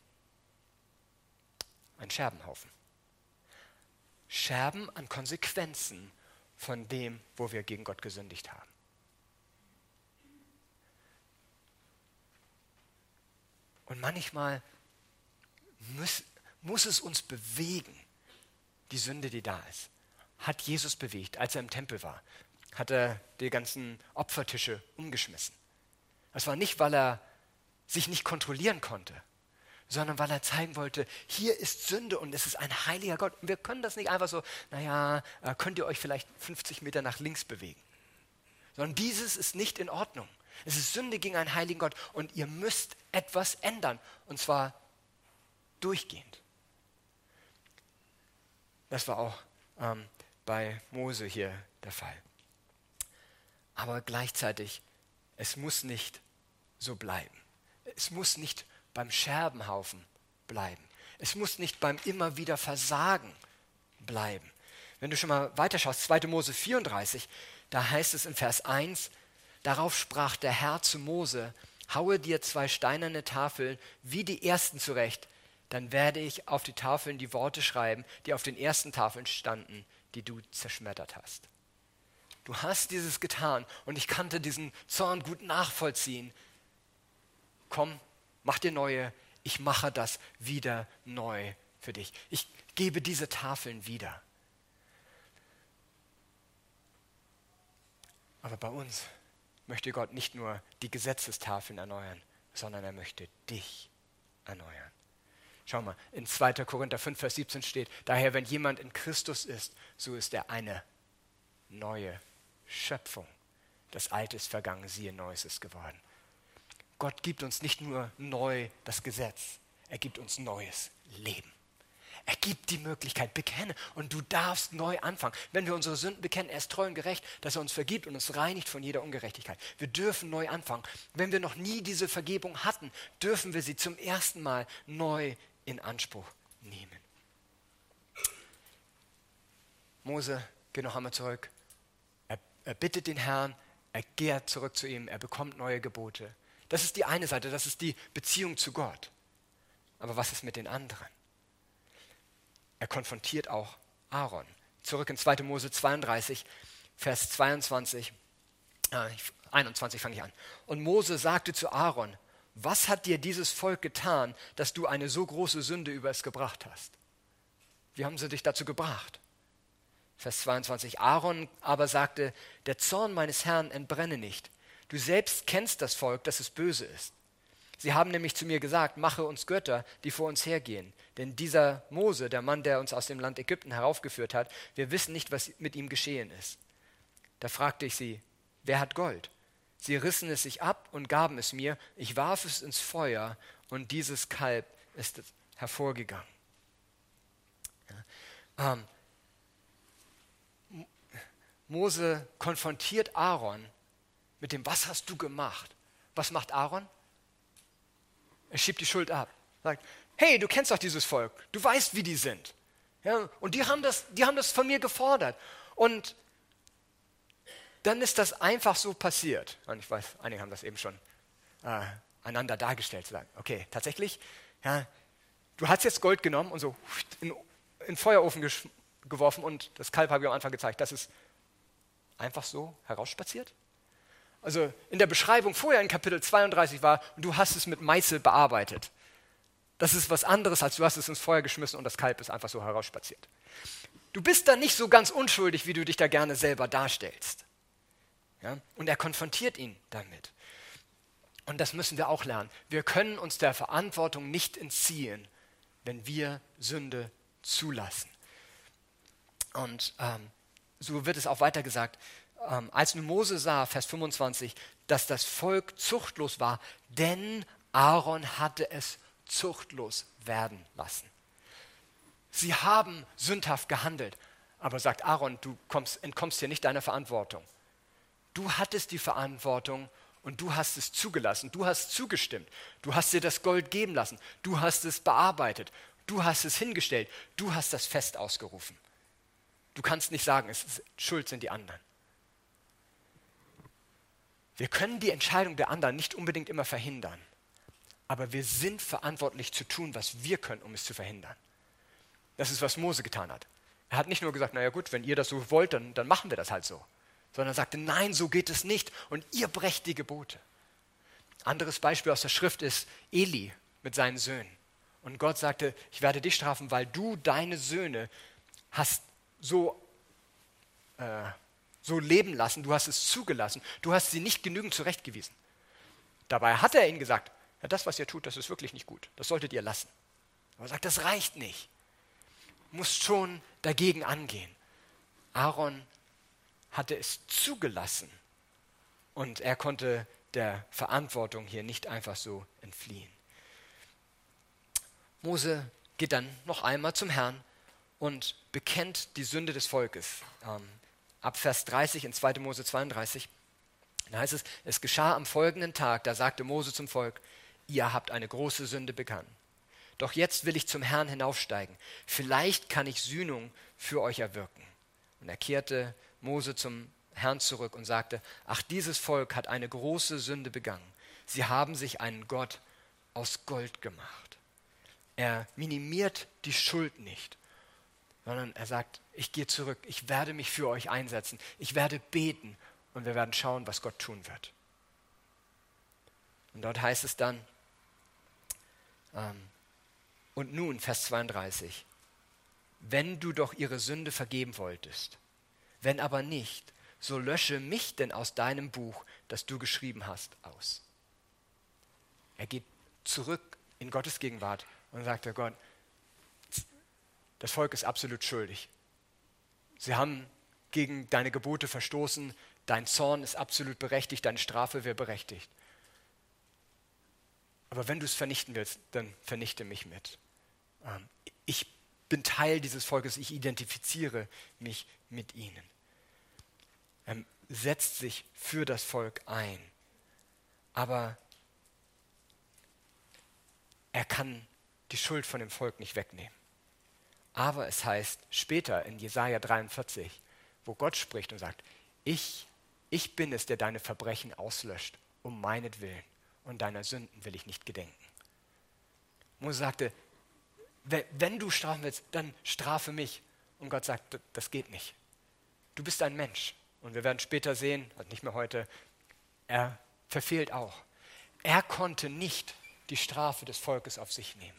A: Ein Scherbenhaufen. Scherben an Konsequenzen von dem, wo wir gegen Gott gesündigt haben. Und manchmal muss es uns bewegen, die Sünde, die da ist. Hat Jesus bewegt, als er im Tempel war. Hat er die ganzen Opfertische umgeschmissen. Das war nicht, weil er sich nicht kontrollieren konnte, sondern weil er zeigen wollte, hier ist Sünde und es ist ein heiliger Gott. Und wir können das nicht einfach so, könnt ihr euch vielleicht 50 Meter nach links bewegen. Sondern dieses ist nicht in Ordnung. Es ist Sünde gegen einen heiligen Gott und ihr müsst etwas ändern. Und zwar durchgehend. Das war auch bei Mose hier der Fall. Aber gleichzeitig, es muss nicht so bleiben. Es muss nicht beim Scherbenhaufen bleiben. Es muss nicht beim immer wieder Versagen bleiben. Wenn du schon mal weiterschaust, 2. Mose 34, da heißt es in Vers 1, darauf sprach der Herr zu Mose, haue dir 2 steinerne Tafeln wie die ersten zurecht, dann werde ich auf die Tafeln die Worte schreiben, die auf den ersten Tafeln standen, die du zerschmettert hast. Du hast dieses getan und ich konnte diesen Zorn gut nachvollziehen. Komm, mach dir neue, ich mache das wieder neu für dich. Ich gebe diese Tafeln wieder. Aber bei uns möchte Gott nicht nur die Gesetzestafeln erneuern, sondern er möchte dich erneuern. Schau mal, in 2. Korinther 5, Vers 17 steht, daher, wenn jemand in Christus ist, so ist er eine neue Schöpfung. Das Alte ist vergangen, siehe, Neues ist geworden. Gott gibt uns nicht nur neu das Gesetz, er gibt uns neues Leben. Er gibt die Möglichkeit, bekenne und du darfst neu anfangen. Wenn wir unsere Sünden bekennen, er ist treu und gerecht, dass er uns vergibt und uns reinigt von jeder Ungerechtigkeit. Wir dürfen neu anfangen. Wenn wir noch nie diese Vergebung hatten, dürfen wir sie zum ersten Mal neu in Anspruch nehmen. Mose geht noch einmal zurück. Er bittet den Herrn, er geht zurück zu ihm, er bekommt neue Gebote. Das ist die eine Seite, das ist die Beziehung zu Gott. Aber was ist mit den anderen? Er konfrontiert auch Aaron. Zurück in 2. Mose 32, Vers 21 fange ich an. Und Mose sagte zu Aaron, was hat dir dieses Volk getan, dass du eine so große Sünde über es gebracht hast? Wie haben sie dich dazu gebracht? Vers 22, Aaron aber sagte, der Zorn meines Herrn entbrenne nicht. Du selbst kennst das Volk, dass es böse ist. Sie haben nämlich zu mir gesagt, mache uns Götter, die vor uns hergehen. Denn dieser Mose, der Mann, der uns aus dem Land Ägypten heraufgeführt hat, wir wissen nicht, was mit ihm geschehen ist. Da fragte ich sie, wer hat Gold? Sie rissen es sich ab und gaben es mir. Ich warf es ins Feuer und dieses Kalb ist hervorgegangen. Ja. Mose konfrontiert Aaron mit dem, was hast du gemacht? Was macht Aaron? Er schiebt die Schuld ab. Sagt, hey, du kennst doch dieses Volk. Du weißt, wie die sind. Ja, und die haben das von mir gefordert. Und dann ist das einfach so passiert. Und ich weiß, einige haben das eben schon einander dargestellt. Zu sagen, okay, tatsächlich, ja, du hast jetzt Gold genommen und so in den Feuerofen geworfen und das Kalb habe ich am Anfang gezeigt. Das ist einfach so herausspaziert. Also in der Beschreibung vorher in Kapitel 32 war, du hast es mit Meißel bearbeitet. Das ist was anderes, als du hast es ins Feuer geschmissen und das Kalb ist einfach so herausspaziert. Du bist da nicht so ganz unschuldig, wie du dich da gerne selber darstellst. Ja? Und er konfrontiert ihn damit. Und das müssen wir auch lernen. Wir können uns der Verantwortung nicht entziehen, wenn wir Sünde zulassen. Und so wird es auch weiter gesagt. Als nun Mose sah, Vers 25, dass das Volk zuchtlos war, denn Aaron hatte es zuchtlos werden lassen. Sie haben sündhaft gehandelt, aber sagt Aaron, du entkommst hier nicht deiner Verantwortung. Du hattest die Verantwortung und du hast es zugelassen, du hast zugestimmt, du hast dir das Gold geben lassen, du hast es bearbeitet, du hast es hingestellt, du hast das Fest ausgerufen. Du kannst nicht sagen, schuld sind die anderen. Wir können die Entscheidung der anderen nicht unbedingt immer verhindern, aber wir sind verantwortlich zu tun, was wir können, um es zu verhindern. Das ist, was Mose getan hat. Er hat nicht nur gesagt, naja gut, wenn ihr das so wollt, dann machen wir das halt so. Sondern er sagte, nein, so geht es nicht und ihr brecht die Gebote. Anderes Beispiel aus der Schrift ist Eli mit seinen Söhnen. Und Gott sagte, ich werde dich strafen, weil du deine Söhne hast so leben lassen, du hast es zugelassen, du hast sie nicht genügend zurechtgewiesen. Dabei hat er ihnen gesagt, ja, das, was ihr tut, das ist wirklich nicht gut, das solltet ihr lassen. Aber er sagt, das reicht nicht. Du musst schon dagegen angehen. Aaron hatte es zugelassen und er konnte der Verantwortung hier nicht einfach so entfliehen. Mose geht dann noch einmal zum Herrn und bekennt die Sünde des Volkes. Ab Vers 30 in 2. Mose 32, da heißt es, es geschah am folgenden Tag, da sagte Mose zum Volk, ihr habt eine große Sünde begangen. Doch jetzt will ich zum Herrn hinaufsteigen. Vielleicht kann ich Sühnung für euch erwirken. Und er kehrte Mose zum Herrn zurück und sagte, ach, dieses Volk hat eine große Sünde begangen. Sie haben sich einen Gott aus Gold gemacht. Er minimiert die Schuld nicht, sondern er sagt, ich gehe zurück, ich werde mich für euch einsetzen, ich werde beten und wir werden schauen, was Gott tun wird. Und dort heißt es dann, und nun, Vers 32, wenn du doch ihre Sünde vergeben wolltest, wenn aber nicht, so lösche mich denn aus deinem Buch, das du geschrieben hast, aus. Er geht zurück in Gottes Gegenwart und sagt, Gott, das Volk ist absolut schuldig. Sie haben gegen deine Gebote verstoßen, dein Zorn ist absolut berechtigt, deine Strafe wäre berechtigt. Aber wenn du es vernichten willst, dann vernichte mich mit. Ich bin Teil dieses Volkes, ich identifiziere mich mit ihnen. Er setzt sich für das Volk ein. Aber er kann die Schuld von dem Volk nicht wegnehmen. Aber es heißt später in Jesaja 43, wo Gott spricht und sagt, ich bin es, der deine Verbrechen auslöscht, um meinetwillen, und deiner Sünden will ich nicht gedenken. Mose sagte, wenn du strafen willst, dann strafe mich. Und Gott sagt, das geht nicht. Du bist ein Mensch. Und wir werden später sehen, also nicht mehr heute, er verfehlt auch. Er konnte nicht die Strafe des Volkes auf sich nehmen.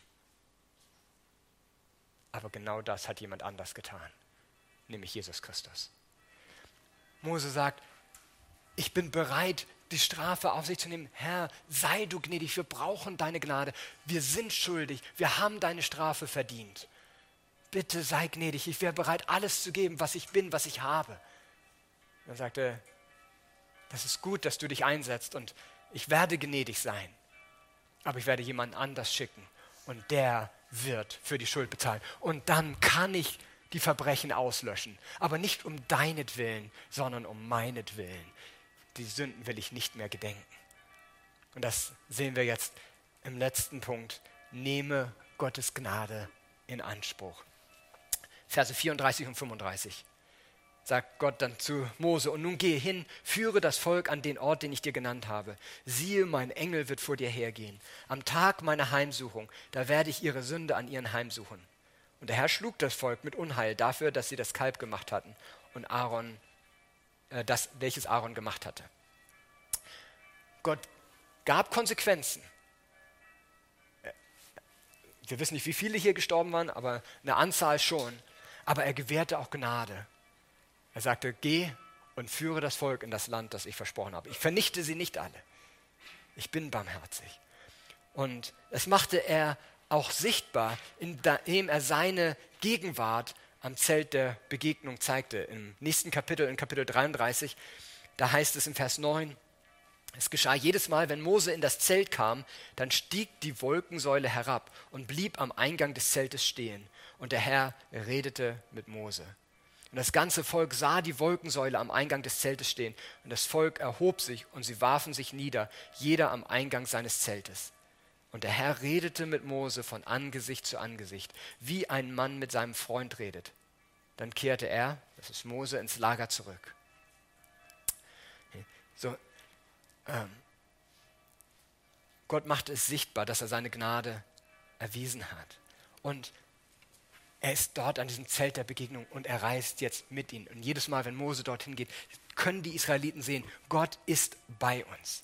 A: Aber genau das hat jemand anders getan, nämlich Jesus Christus. Mose sagt, ich bin bereit, die Strafe auf sich zu nehmen. Herr, sei du gnädig, wir brauchen deine Gnade. Wir sind schuldig, wir haben deine Strafe verdient. Bitte sei gnädig, ich wäre bereit, alles zu geben, was ich bin, was ich habe. Er sagte, das ist gut, dass du dich einsetzt und ich werde gnädig sein. Aber ich werde jemanden anders schicken und der wird für die Schuld bezahlen. Und dann kann ich die Verbrechen auslöschen. Aber nicht um deinetwillen, sondern um meinetwillen. Die Sünden will ich nicht mehr gedenken. Und das sehen wir jetzt im letzten Punkt. Nehme Gottes Gnade in Anspruch. Verse 34 und 35. Sagt Gott dann zu Mose, und nun gehe hin, führe das Volk an den Ort, den ich dir genannt habe. Siehe, mein Engel wird vor dir hergehen. Am Tag meiner Heimsuchung, da werde ich ihre Sünde an ihren heimsuchen. Und der Herr schlug das Volk mit Unheil dafür, dass sie das Kalb gemacht hatten und welches Aaron gemacht hatte. Gott gab Konsequenzen. Wir wissen nicht, wie viele hier gestorben waren, aber eine Anzahl schon. Aber er gewährte auch Gnade. Er sagte, geh und führe das Volk in das Land, das ich versprochen habe. Ich vernichte sie nicht alle. Ich bin barmherzig. Und das machte er auch sichtbar, indem er seine Gegenwart am Zelt der Begegnung zeigte. Im nächsten Kapitel, in Kapitel 33, da heißt es im Vers 9, es geschah jedes Mal, wenn Mose in das Zelt kam, dann stieg die Wolkensäule herab und blieb am Eingang des Zeltes stehen. Und der Herr redete mit Mose. Und das ganze Volk sah die Wolkensäule am Eingang des Zeltes stehen. Und das Volk erhob sich und sie warfen sich nieder, jeder am Eingang seines Zeltes. Und der Herr redete mit Mose von Angesicht zu Angesicht, wie ein Mann mit seinem Freund redet. Dann kehrte er, das ist Mose, ins Lager zurück. So, Gott macht es sichtbar, dass er seine Gnade erwiesen hat. Und er ist dort an diesem Zelt der Begegnung und er reist jetzt mit ihnen. Und jedes Mal, wenn Mose dorthin geht, können die Israeliten sehen, Gott ist bei uns.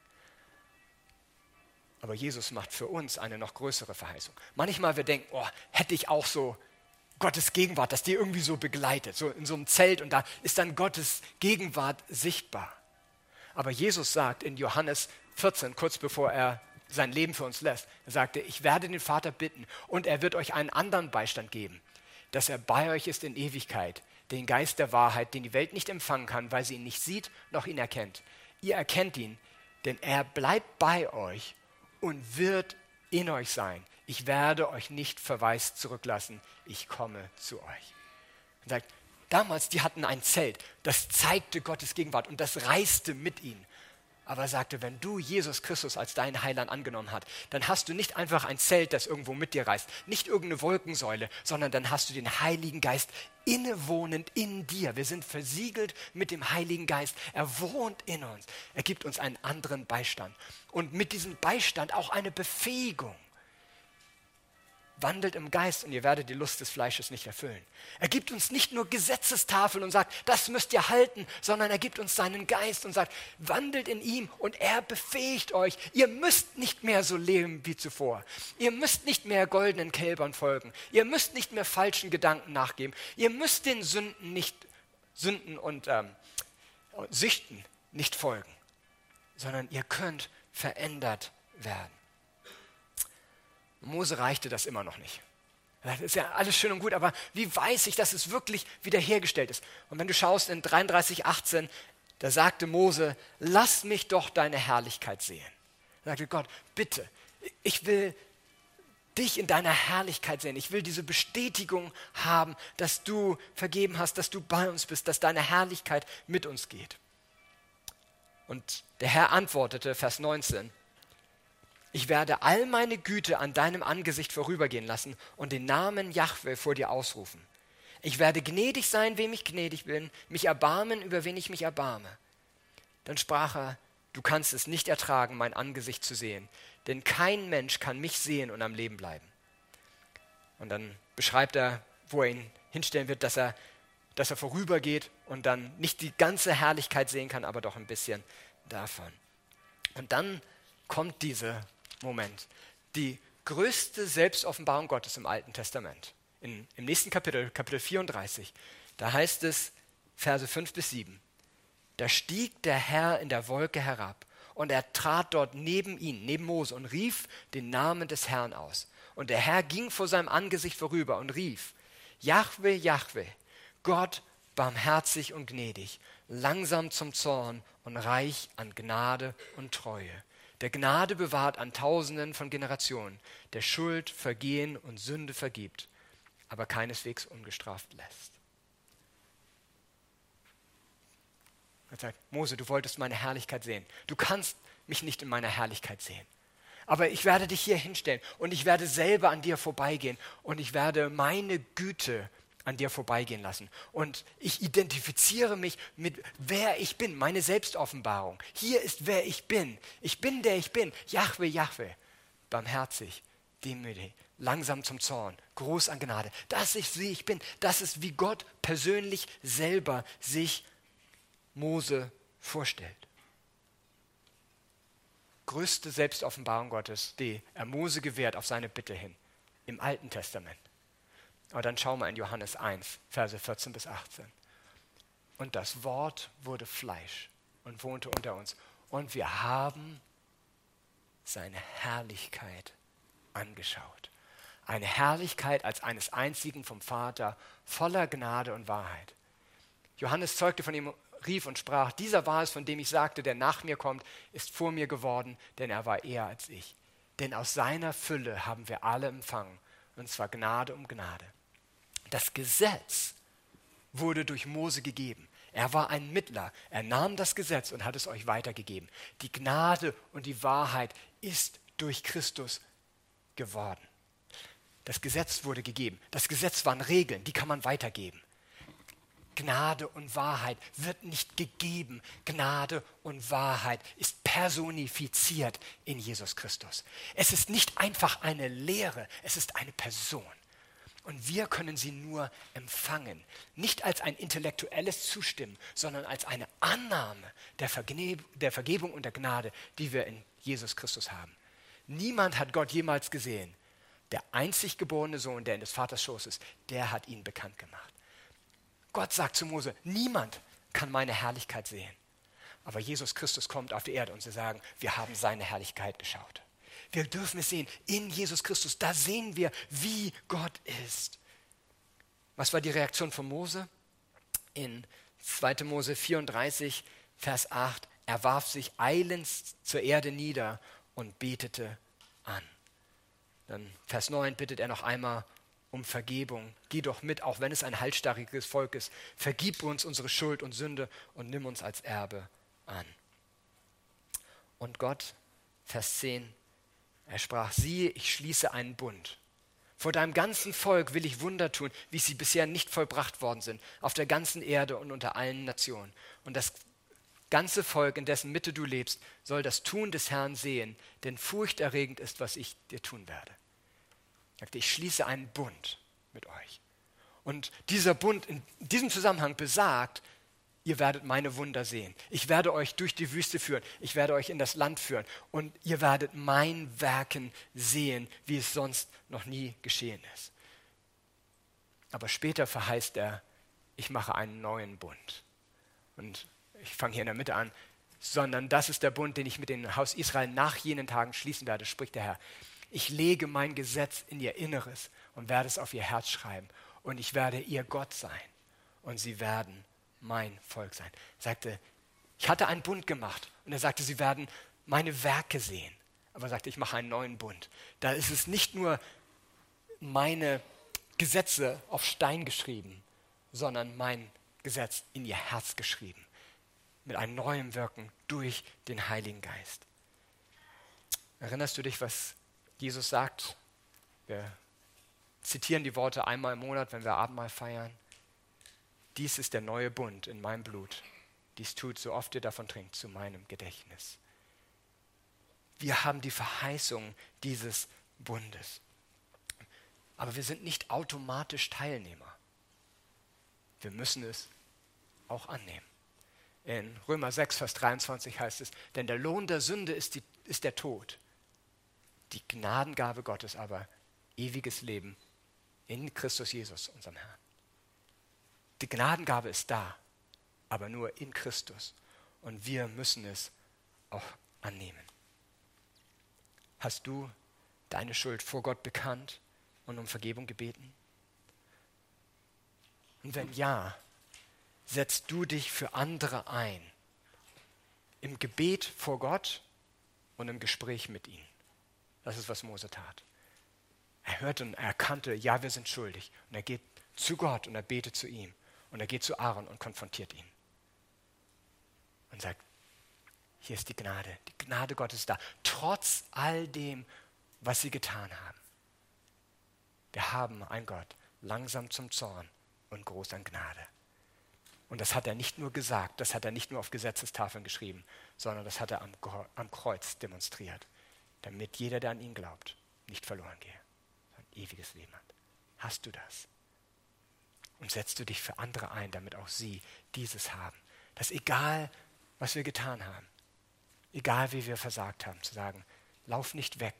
A: Aber Jesus macht für uns eine noch größere Verheißung. Manchmal wir denken, oh, hätte ich auch so Gottes Gegenwart, dass die irgendwie so begleitet, so in so einem Zelt und da ist dann Gottes Gegenwart sichtbar. Aber Jesus sagt in Johannes 14, kurz bevor er sein Leben für uns lässt, er sagte, ich werde den Vater bitten und er wird euch einen anderen Beistand geben, dass er bei euch ist in Ewigkeit, den Geist der Wahrheit, den die Welt nicht empfangen kann, weil sie ihn nicht sieht, noch ihn erkennt. Ihr erkennt ihn, denn er bleibt bei euch und wird in euch sein. Ich werde euch nicht verwaist zurücklassen, ich komme zu euch. Und sagt, damals, die hatten ein Zelt, das zeigte Gottes Gegenwart und das reiste mit ihnen. Aber er sagte, wenn du Jesus Christus als deinen Heiland angenommen hast, dann hast du nicht einfach ein Zelt, das irgendwo mit dir reist, nicht irgendeine Wolkensäule, sondern dann hast du den Heiligen Geist innewohnend in dir. Wir sind versiegelt mit dem Heiligen Geist. Er wohnt in uns. Er gibt uns einen anderen Beistand. Und mit diesem Beistand auch eine Befähigung. Wandelt im Geist und ihr werdet die Lust des Fleisches nicht erfüllen. Er gibt uns nicht nur Gesetzestafeln und sagt, das müsst ihr halten, sondern er gibt uns seinen Geist und sagt, wandelt in ihm und er befähigt euch. Ihr müsst nicht mehr so leben wie zuvor. Ihr müsst nicht mehr goldenen Kälbern folgen. Ihr müsst nicht mehr falschen Gedanken nachgeben. Ihr müsst den Sünden und Süchten nicht folgen, sondern ihr könnt verändert werden. Mose reichte das immer noch nicht. Das ist ja alles schön und gut, aber wie weiß ich, dass es wirklich wiederhergestellt ist? Und wenn du schaust in 33,18, da sagte Mose, lass mich doch deine Herrlichkeit sehen. Da sagte Gott, bitte, ich will dich in deiner Herrlichkeit sehen. Ich will diese Bestätigung haben, dass du vergeben hast, dass du bei uns bist, dass deine Herrlichkeit mit uns geht. Und der Herr antwortete, Vers 19, ich werde all meine Güte an deinem Angesicht vorübergehen lassen und den Namen Jahwe vor dir ausrufen. Ich werde gnädig sein, wem ich gnädig bin, mich erbarmen, über wen ich mich erbarme. Dann sprach er, du kannst es nicht ertragen, mein Angesicht zu sehen, denn kein Mensch kann mich sehen und am Leben bleiben. Und dann beschreibt er, wo er ihn hinstellen wird, dass er vorübergeht und dann nicht die ganze Herrlichkeit sehen kann, aber doch ein bisschen davon. Und dann kommt dieser Moment, die größte Selbstoffenbarung Gottes im Alten Testament. Im nächsten Kapitel, Kapitel 34, da heißt es, Verse 5-7, da stieg der Herr in der Wolke herab und er trat dort neben ihn, neben Mose und rief den Namen des Herrn aus. Und der Herr ging vor seinem Angesicht vorüber und rief, Jahwe, Jahwe, Gott barmherzig und gnädig, langsam zum Zorn und reich an Gnade und Treue, der Gnade bewahrt an Tausenden von Generationen, der Schuld, Vergehen und Sünde vergibt, aber keineswegs ungestraft lässt. Er sagt, Mose, du wolltest meine Herrlichkeit sehen. Du kannst mich nicht in meiner Herrlichkeit sehen. Aber ich werde dich hier hinstellen und ich werde selber an dir vorbeigehen und ich werde meine Güte an dir vorbeigehen lassen. Und ich identifiziere mich mit wer ich bin, meine Selbstoffenbarung. Hier ist wer ich bin. Ich bin der ich bin. Jahwe, Jahwe. Barmherzig, demütig, langsam zum Zorn, groß an Gnade. Das ist wie ich bin. Das ist wie Gott persönlich selber sich Mose vorstellt. Größte Selbstoffenbarung Gottes, die er Mose gewährt auf seine Bitte hin. im Alten Testament. Aber dann schauen wir in Johannes 1, Verse 14 bis 18. Und das Wort wurde Fleisch und wohnte unter uns. Und wir haben seine Herrlichkeit angeschaut. Eine Herrlichkeit als eines einzigen vom Vater, voller Gnade und Wahrheit. Johannes zeugte von ihm, rief und sprach, dieser war es, von dem ich sagte, der nach mir kommt, ist vor mir geworden, denn er war eher als ich. Denn aus seiner Fülle haben wir alle empfangen, und zwar Gnade um Gnade. Das Gesetz wurde durch Mose gegeben. Er war ein Mittler. Er nahm das Gesetz und hat es euch weitergegeben. Die Gnade und die Wahrheit ist durch Christus geworden. Das Gesetz wurde gegeben. Das Gesetz waren Regeln, die kann man weitergeben. Gnade und Wahrheit wird nicht gegeben. Gnade und Wahrheit ist personifiziert in Jesus Christus. Es ist nicht einfach eine Lehre, es ist eine Person. Und wir können sie nur empfangen. Nicht als ein intellektuelles Zustimmen, sondern als eine Annahme der Vergebung und der Gnade, die wir in Jesus Christus haben. Niemand hat Gott jemals gesehen. Der einzig geborene Sohn, der in des Vaters Schoß ist, der hat ihn bekannt gemacht. Gott sagt zu Mose, niemand kann meine Herrlichkeit sehen. Aber Jesus Christus kommt auf die Erde und sie sagen, wir haben seine Herrlichkeit geschaut. Wir dürfen es sehen, in Jesus Christus, da sehen wir, wie Gott ist. Was war die Reaktion von Mose? In 2. Mose 34, Vers 8, er warf sich eilends zur Erde nieder und betete an. Dann Vers 9 bittet er noch einmal um Vergebung. Geh doch mit, auch wenn es ein halsstarriges Volk ist. Vergib uns unsere Schuld und Sünde und nimm uns als Erbe an. Und Gott, Vers 10, er sprach, siehe, ich schließe einen Bund. Vor deinem ganzen Volk will ich Wunder tun, wie sie bisher nicht vollbracht worden sind, auf der ganzen Erde und unter allen Nationen. Und das ganze Volk, in dessen Mitte du lebst, soll das Tun des Herrn sehen, denn furchterregend ist, was ich dir tun werde. Er sagte, ich schließe einen Bund mit euch. Und dieser Bund in diesem Zusammenhang besagt, ihr werdet meine Wunder sehen. Ich werde euch durch die Wüste führen. Ich werde euch in das Land führen. Und ihr werdet mein Werken sehen, wie es sonst noch nie geschehen ist. Aber später verheißt er, ich mache einen neuen Bund. Und ich fange hier in der Mitte an. Sondern das ist der Bund, den ich mit dem Haus Israel nach jenen Tagen schließen werde, spricht der Herr. Ich lege mein Gesetz in ihr Inneres und werde es auf ihr Herz schreiben. Und ich werde ihr Gott sein. Und sie werden mein Volk sein. Er sagte, ich hatte einen Bund gemacht. Und er sagte, sie werden meine Werke sehen. Aber er sagte, ich mache einen neuen Bund. Da ist es nicht nur meine Gesetze auf Stein geschrieben, sondern mein Gesetz in ihr Herz geschrieben. Mit einem neuen Wirken durch den Heiligen Geist. Erinnerst du dich, was Jesus sagt? Wir zitieren die Worte einmal im Monat, wenn wir Abendmahl feiern. Dies ist der neue Bund in meinem Blut. Dies tut, so oft ihr davon trinkt, zu meinem Gedächtnis. Wir haben die Verheißung dieses Bundes. Aber wir sind nicht automatisch Teilnehmer. Wir müssen es auch annehmen. In Römer 6, Vers 23 heißt es, denn der Lohn der Sünde ist der Tod. Die Gnadengabe Gottes aber ewiges Leben in Christus Jesus, unserem Herrn. Die Gnadengabe ist da, aber nur in Christus. Und wir müssen es auch annehmen. Hast du deine Schuld vor Gott bekannt und um Vergebung gebeten? Und wenn ja, setzt du dich für andere ein. Im Gebet vor Gott und im Gespräch mit ihm. Das ist, was Mose tat. Er hörte und er erkannte, ja, wir sind schuldig. Und er geht zu Gott und er betet zu ihm. Und er geht zu Aaron und konfrontiert ihn. Und sagt, hier ist die Gnade. Die Gnade Gottes ist da. Trotz all dem, was sie getan haben. Wir haben einen Gott, langsam zum Zorn und groß an Gnade. Und das hat er nicht nur gesagt, das hat er nicht nur auf Gesetzestafeln geschrieben, sondern das hat er am Kreuz demonstriert, damit jeder, der an ihn glaubt, nicht verloren gehe, sondern ewiges Leben hat. Hast du das? Und setzt du dich für andere ein, damit auch sie dieses haben. Dass egal, was wir getan haben, egal wie wir versagt haben, zu sagen, lauf nicht weg,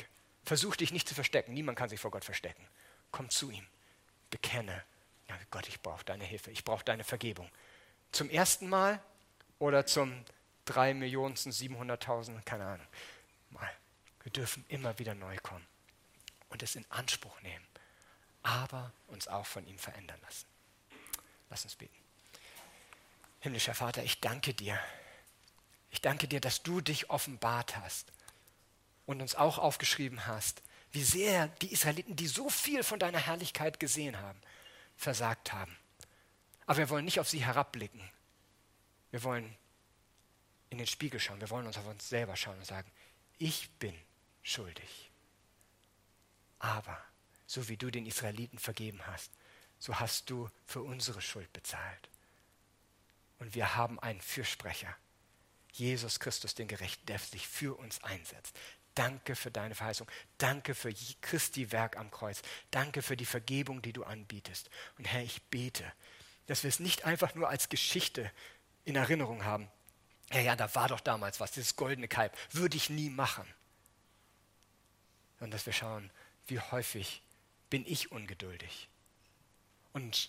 A: Versuch dich nicht zu verstecken. Niemand kann sich vor Gott verstecken. Komm zu ihm. Bekenne, ja, Gott, ich brauche deine Hilfe. Ich brauche deine Vergebung. Zum ersten Mal oder zum 3.700.000, keine Ahnung. Mal. Wir dürfen immer wieder neu kommen und es in Anspruch nehmen, aber uns auch von ihm verändern lassen. Lass uns beten. Himmlischer Vater, ich danke dir. Ich danke dir, dass du dich offenbart hast und uns auch aufgeschrieben hast, wie sehr die Israeliten, die so viel von deiner Herrlichkeit gesehen haben, versagt haben. Aber wir wollen nicht auf sie herabblicken. Wir wollen in den Spiegel schauen. Wir wollen uns auf uns selber schauen und sagen, ich bin schuldig. Aber so wie du den Israeliten vergeben hast, so hast du für unsere Schuld bezahlt. Und wir haben einen Fürsprecher, Jesus Christus, den Gerechten, der sich für uns einsetzt. Danke für deine Verheißung. Danke für Christi Werk am Kreuz. Danke für die Vergebung, die du anbietest. Und Herr, ich bete, dass wir es nicht einfach nur als Geschichte in Erinnerung haben. Ja, da war doch damals was, dieses goldene Kalb, würde ich nie machen. Sondern dass wir schauen, wie häufig bin ich ungeduldig und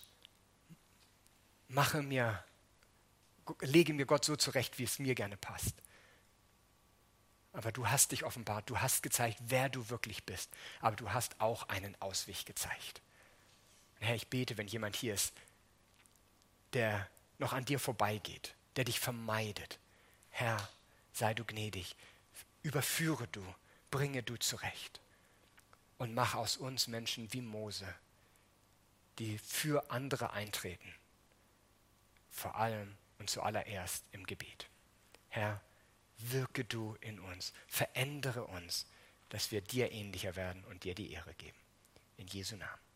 A: lege mir Gott so zurecht, wie es mir gerne passt. Aber du hast dich offenbart, du hast gezeigt, wer du wirklich bist. Aber du hast auch einen Ausweg gezeigt. Und Herr, ich bete, wenn jemand hier ist, der noch an dir vorbeigeht, der dich vermeidet. Herr, sei du gnädig, überführe du, bringe du zurecht. Und mach aus uns Menschen wie Mose, die für andere eintreten. Vor allem und zuallererst im Gebet. Herr, wirke du in uns, verändere uns, dass wir dir ähnlicher werden und dir die Ehre geben. In Jesu Namen.